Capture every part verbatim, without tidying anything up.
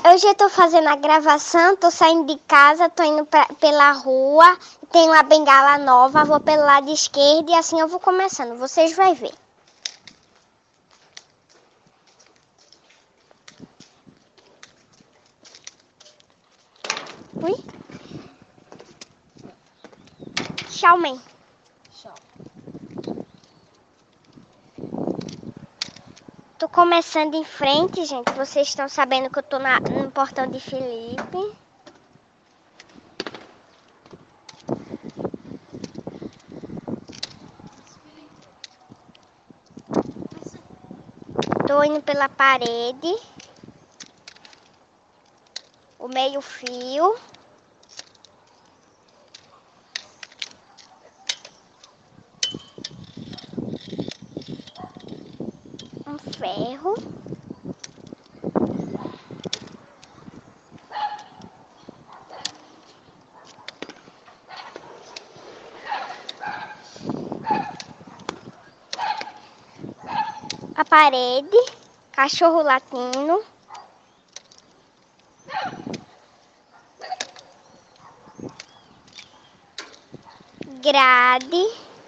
Hoje eu tô fazendo a gravação, tô saindo de casa, tô indo pra, pela rua, tenho uma bengala nova, vou pelo lado esquerdo e assim eu vou começando, vocês vão ver. Ui? Tchau, mãe. Tchau. Tô começando em frente, gente, vocês estão sabendo que eu tô na, no portão de Felipe. Tô indo pela parede, o meio fio, um ferro, a parede, cachorro latindo, grade,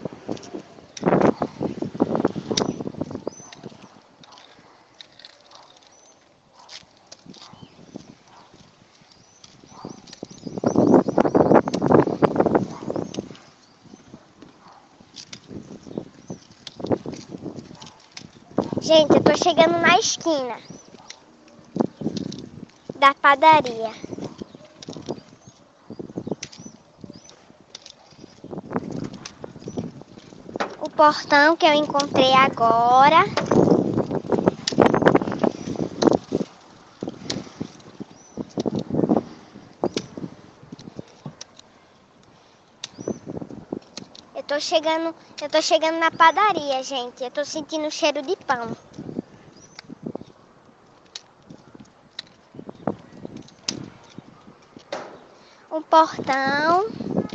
gente, eu tô chegando na esquina da padaria. O portão que eu encontrei agora. Eu tô chegando, eu tô chegando na padaria, gente. Eu tô sentindo o cheiro de pão. Um portão.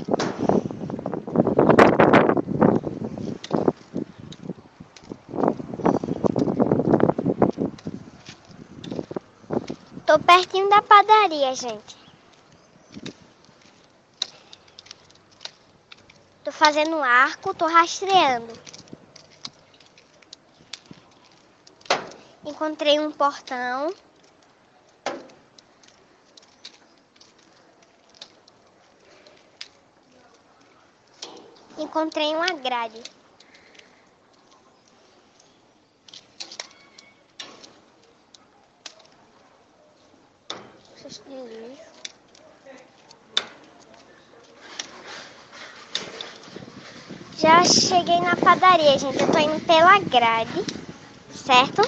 Tô pertinho da padaria, gente. Tô fazendo arco, tô rastreando. Encontrei um portão. Encontrei uma grade. Cesto de lixo. Já cheguei na padaria, gente. Eu tô indo pela grade, certo?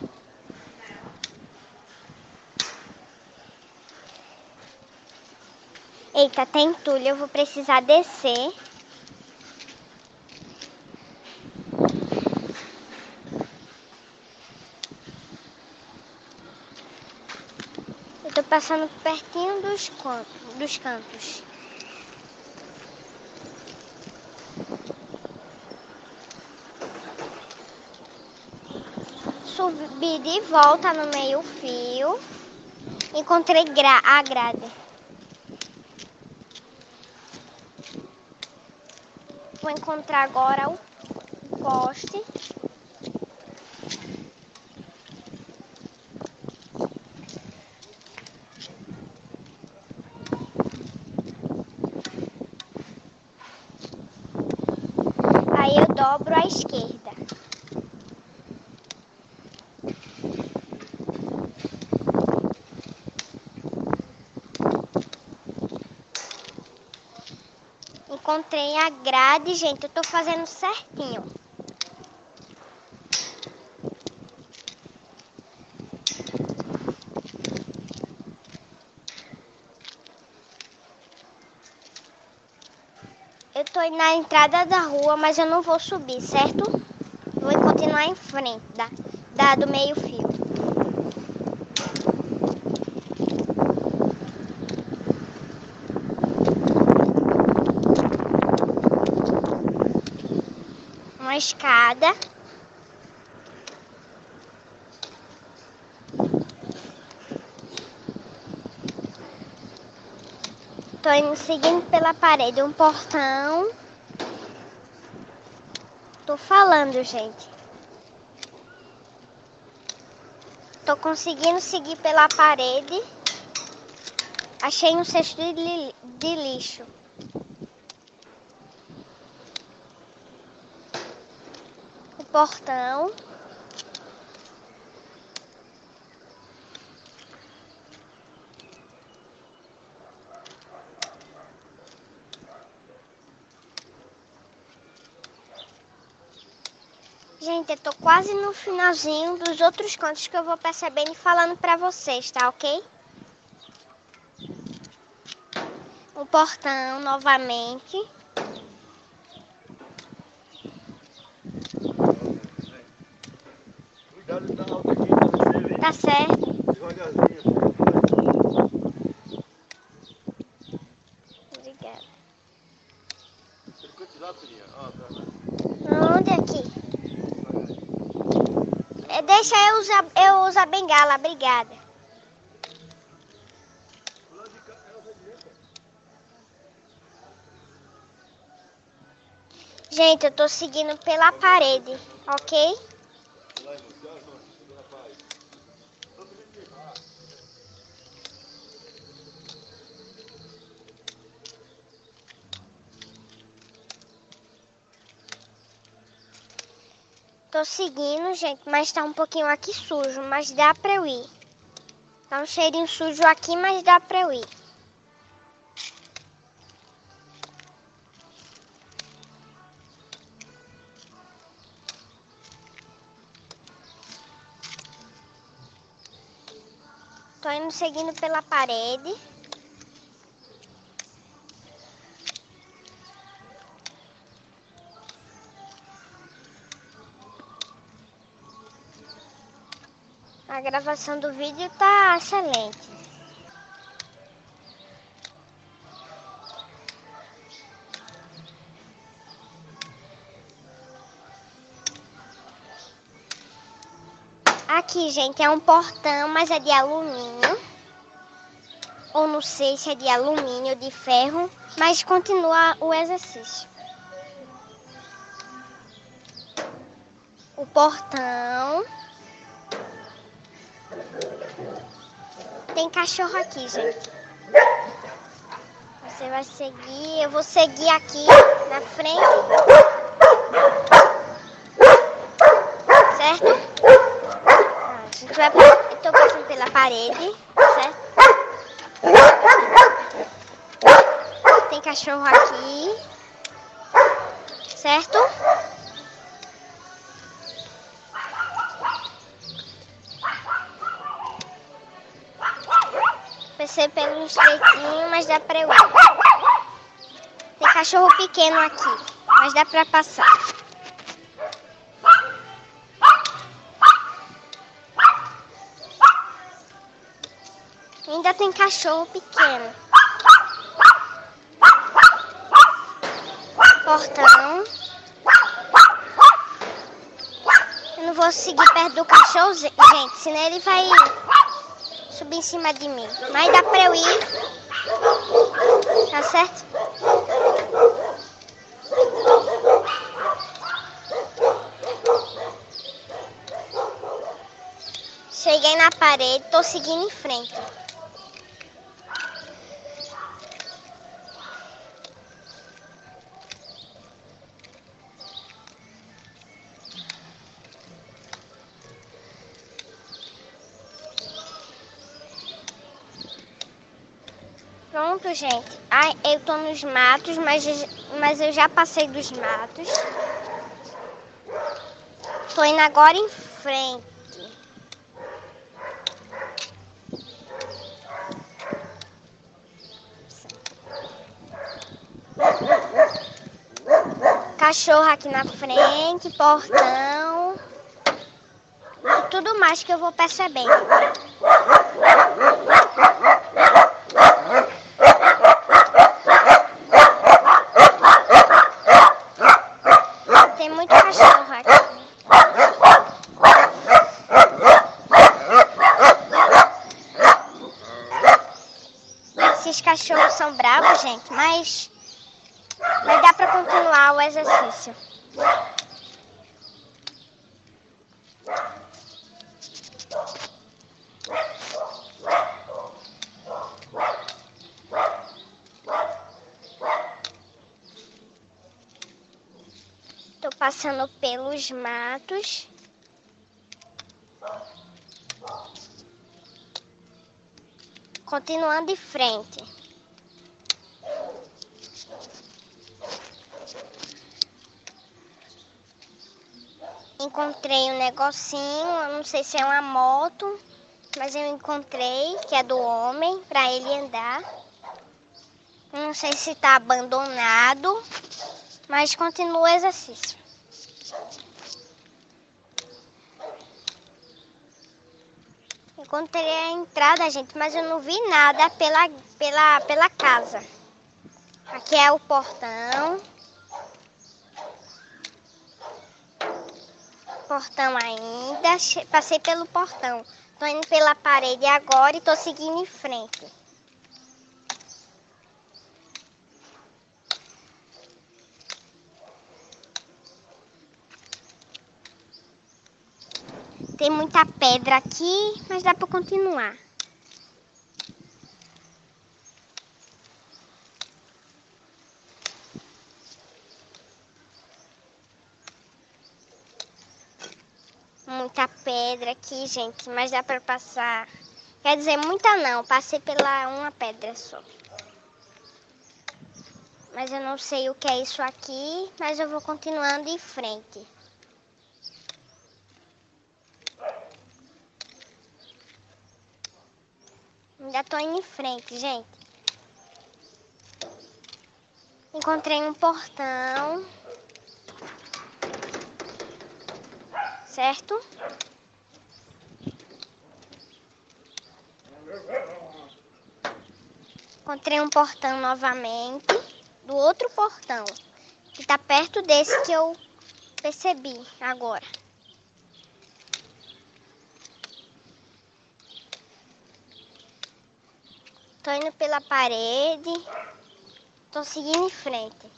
Eita, tem entulho. Eu vou precisar descer. Eu tô passando pertinho dos, dos cantos. Subi de volta no meio fio. Encontrei gra a grade. Vou encontrar agora o poste. Aí eu dobro à esquerda. Encontrei a grade, gente. Eu tô fazendo certinho. Eu tô indo na entrada da rua, mas eu não vou subir, certo? Vou continuar em frente da, da do meio fio. Uma escada. Tô indo seguindo pela parede um portão. Tô falando, gente. Tô conseguindo seguir pela parede. Achei um cesto de, li de lixo. O portão. Gente, eu tô quase no finalzinho dos outros contos que eu vou percebendo e falando pra vocês, tá ok? O portão, novamente. Cuidado, tá alto aqui. Tá certo. Devagarzinho. Obrigada. Tem quantos lá, filhinha? Ah, tá. Onde aqui? É, deixa eu usar, eu usar a bengala, obrigada. Gente, eu tô seguindo pela parede, ok? Tô seguindo, gente, mas tá um pouquinho aqui sujo, mas dá pra eu ir. Tá um cheirinho sujo aqui, mas dá pra eu ir. Tô indo seguindo pela parede. A gravação do vídeo tá excelente. Aqui, gente, é um portão, mas é de alumínio. Ou não sei se é de alumínio ou de ferro, mas continua o exercício. O portão. Tem cachorro aqui, gente. Você vai seguir, eu vou seguir aqui na frente. Certo? Ah, a gente vai, eu tô passando pela parede, certo? Tem cachorro aqui, certo? Pensei pelo estreitinho, mas dá pra eu ir. Tem cachorro pequeno aqui, mas dá pra passar. Ainda tem cachorro pequeno. Portão. Eu não vou seguir perto do cachorro, gente, senão ele vai subir em cima de mim. Mas dá pra eu ir. Tá certo? Cheguei na parede, tô seguindo em frente. Pronto, gente. Ai, eu tô nos matos, mas, mas eu já passei dos matos. Tô indo agora em frente. Cachorro aqui na frente, portão. E tudo mais que eu vou percebendo. Tem muito cachorro aqui. Esses cachorros são bravos, gente, mas vai dar pra continuar o exercício. Tô passando pelos matos. Continuando em frente. Encontrei um negocinho, eu não sei se é uma moto, mas eu encontrei, que é do homem, para ele andar. Eu não sei se tá abandonado, mas continua o exercício. Encontrei a entrada, gente, mas eu não vi nada pela, pela, pela casa. Aqui é o portão. Portão ainda. Passei pelo portão. Tô indo pela parede agora e tô seguindo em frente. Tem muita pedra aqui, mas dá pra continuar. Muita pedra aqui, gente, mas dá pra passar. Quer dizer, muita não, passei pela uma pedra só. Mas eu não sei o que é isso aqui, mas eu vou continuando em frente. Ainda tô indo em frente, gente. Encontrei um portão. Certo? Encontrei um portão novamente. Do outro portão. Que tá perto desse que eu percebi agora. Tô indo pela parede. Tô seguindo em frente.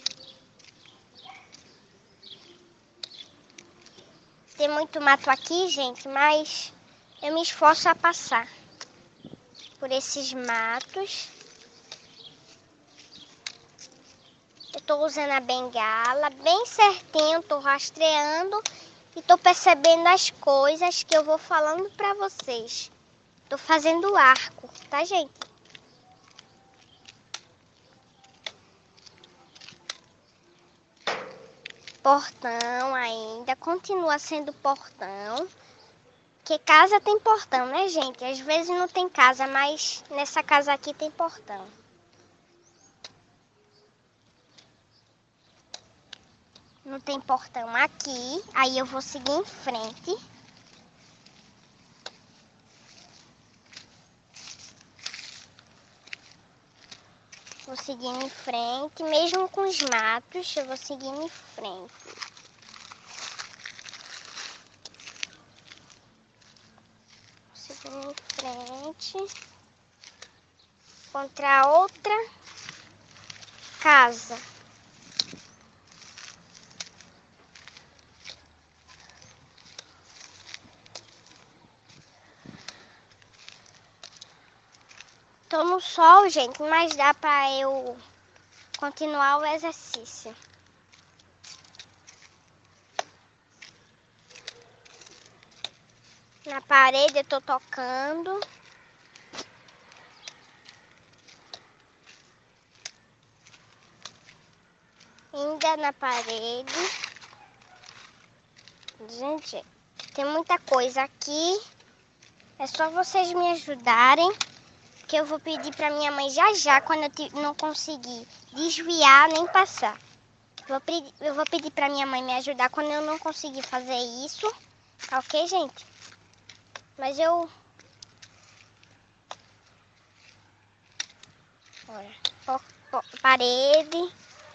Tem muito mato aqui, gente, mas eu me esforço a passar por esses matos. Eu tô usando a bengala bem certinho, tô rastreando e tô percebendo as coisas que eu vou falando pra vocês. Tô fazendo arco, tá, gente? Portão ainda, continua sendo portão. Porque casa tem portão, né, gente? Às vezes não tem casa, mas nessa casa aqui tem portão. Não tem portão aqui, aí eu vou seguir em frente. Vou seguindo em frente, mesmo com os matos, eu vou seguindo em frente. Seguindo em frente. Encontrar outra casa. Tô no sol, gente, mas dá pra eu continuar o exercício. Na parede eu tô tocando. Ainda na parede. Gente, tem muita coisa aqui. É só vocês me ajudarem. Que eu vou pedir pra minha mãe já já, quando eu não conseguir desviar nem passar. Vou pedir, eu vou pedir pra minha mãe me ajudar quando eu não conseguir fazer isso. Ok, gente? Mas eu... Olha, parede.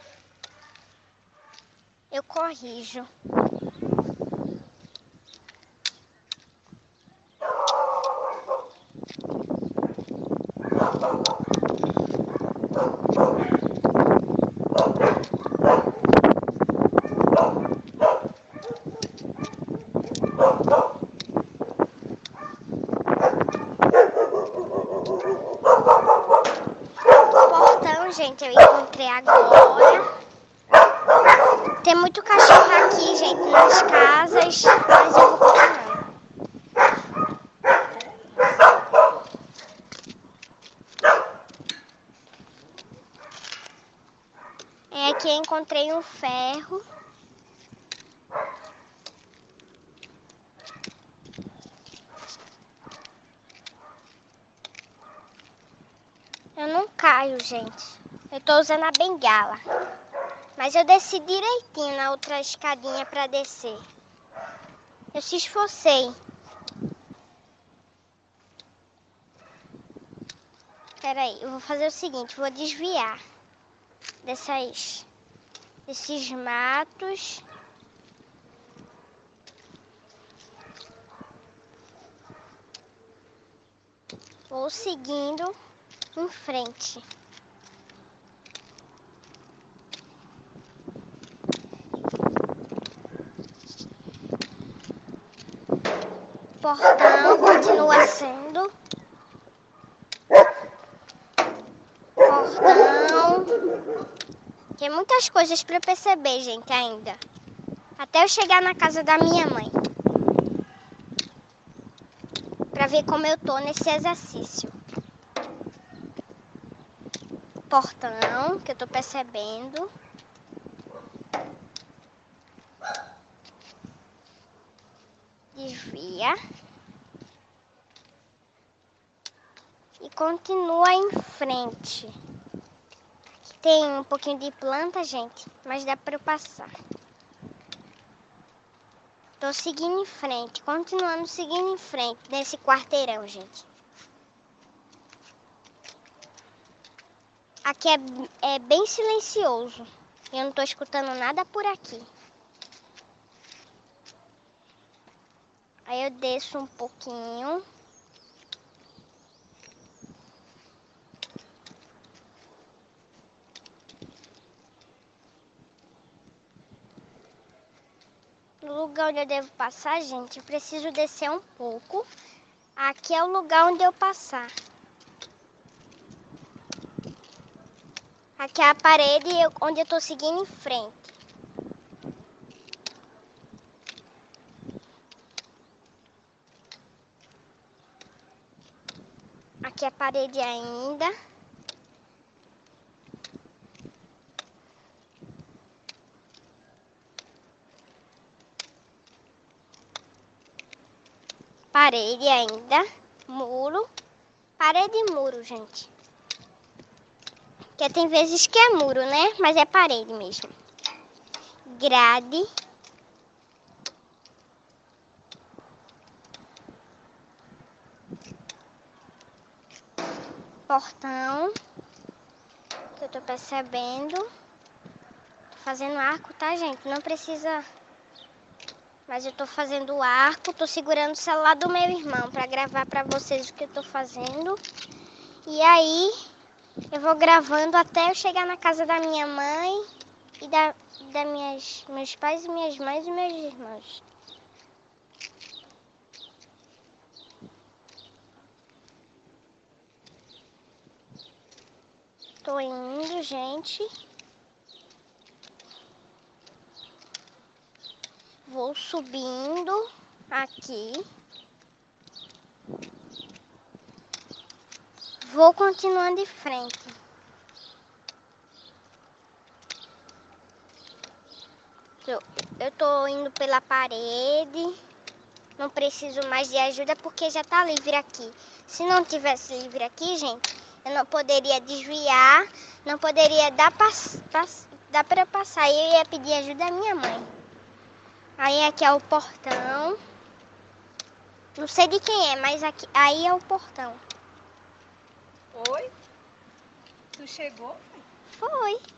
Eu corrijo. gente, eu encontrei agora. Tem muito cachorro aqui, gente, nas casas, mas eu vou continuar. É, aqui eu encontrei um ferro. Eu não caio, gente. Eu tô usando a bengala. Mas eu desci direitinho na outra escadinha pra descer. Eu se esforcei. Peraí, eu vou fazer o seguinte, vou desviar dessas, desses matos. Vou seguindo em frente. O portão continua sendo. Portão. Tem muitas coisas para perceber, gente, ainda. Até eu chegar na casa da minha mãe. Para ver como eu tô nesse exercício. Portão, que eu tô percebendo. Desvia. E continua em frente. Aqui tem um pouquinho de planta, gente, mas dá para eu passar. Tô seguindo em frente, continuando seguindo em frente nesse quarteirão, gente. Aqui é, é bem silencioso. Eu não tô escutando nada por aqui. Aí eu desço um pouquinho. No lugar onde eu devo passar, gente, eu preciso descer um pouco. Aqui é o lugar onde eu passar. Aqui é a parede onde eu tô seguindo em frente. Aqui é a parede ainda. Parede ainda. Muro. Parede e muro, gente. Porque tem vezes que é muro, né? Mas é parede mesmo. Grade. Portão. Que eu tô percebendo. Tô fazendo arco, tá, gente? Não precisa... Mas eu tô fazendo arco. Tô segurando o celular do meu irmão pra gravar pra vocês o que eu tô fazendo. E aí... Eu vou gravando até eu chegar na casa da minha mãe e da, da minhas, meus pais e minhas mães e meus irmãos. Tô indo, gente. Vou subindo aqui. Vou continuando de frente. Eu, eu tô indo pela parede. Não preciso mais de ajuda porque já tá livre aqui. Se não tivesse livre aqui, gente, eu não poderia desviar. Não poderia dar, pass, pass, dar pra eu passar. Eu ia pedir ajuda à minha mãe. Aí aqui é o portão. Não sei de quem é, mas aqui, aí é o portão. Oi? Tu chegou? Foi.